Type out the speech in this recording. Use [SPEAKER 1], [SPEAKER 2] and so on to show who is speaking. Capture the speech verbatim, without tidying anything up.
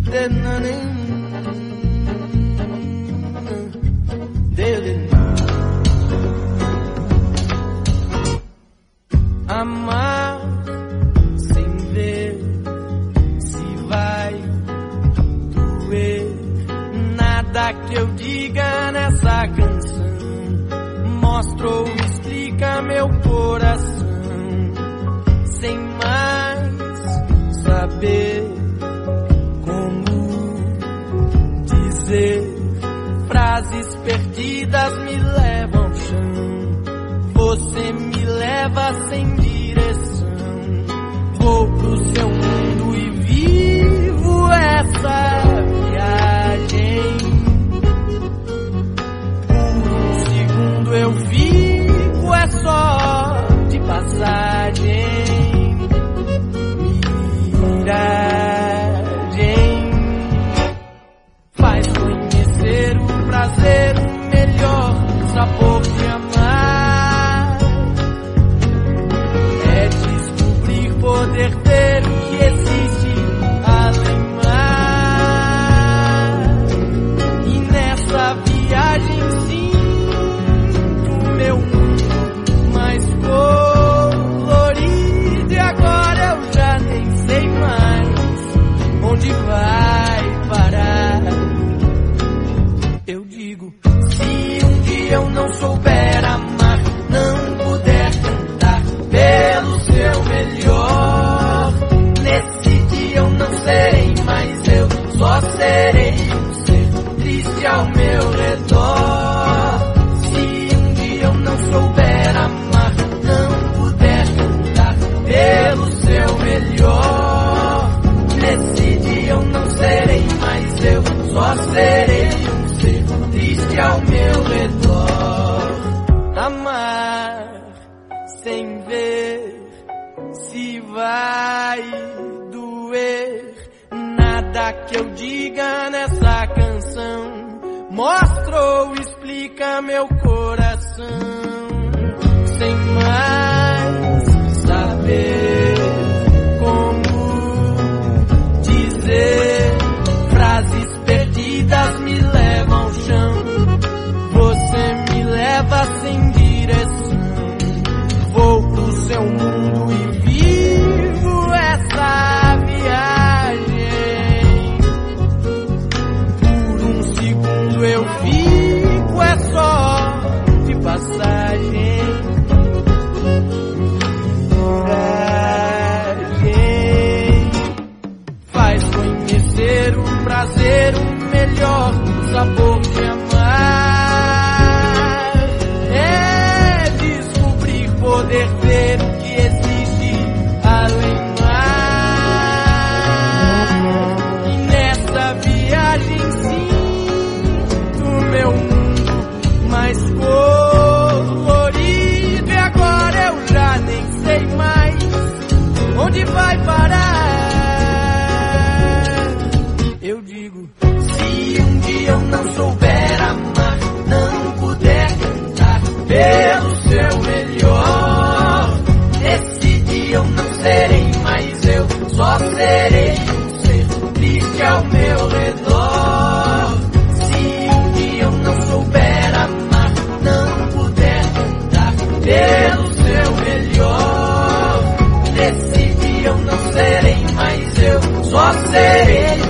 [SPEAKER 1] Amar sem ver se vai doer. Nada que eu diga nessa canção mostra ou explica meu coração. Sem mais saber como dizer, frases perdidas me levam ao chão. Você me leva sem direção. Vou pro seu mundo e vivo essa viagem. Por um segundo eu fico, é só de passagem. Miragem faz conhecer o prazer, o melhor sabor de amar. É descobrir, poder ter o que existe além mar. E nessa viagem sinto meu mundo mais colorido. E agora eu já nem sei mais onde vai parar. Eu digo, se um dia eu não souber amar, não puder cantar pelo seu melhor, nesse dia eu não serei mais eu, só serei um ser triste ao meu redor. Se um dia eu não souber amar, não puder cantar pelo seu melhor, nesse dia eu não serei mais eu, só serei um ser triste ao meu redor. Amar sem ver se vai doer. Nada que eu diga nessa canção mostra ou explica meu coração. Sem mais saber como dizer, frases perdidas me levam ao chão. Você me leva sem direção. Vou pro seu mundo e vivo essa viagem. Por um segundo eu fico, é só de passagem. Coragem faz conhecer o prazer, o melhor sabor de amar. É descobrir, poder ver o que existe além mar. E nessa viagem sinto meu mundo mais colorido. E agora eu já nem sei mais onde vai parar. Eu digo, se um dia eu não souber amar, não puder cantar pelo seu melhor, nesse dia eu não serei mais eu, só serei um ser triste ao meu redor. Se um dia eu não souber amar, não puder cantar pelo seu melhor, nesse dia eu não serei mais eu, só serei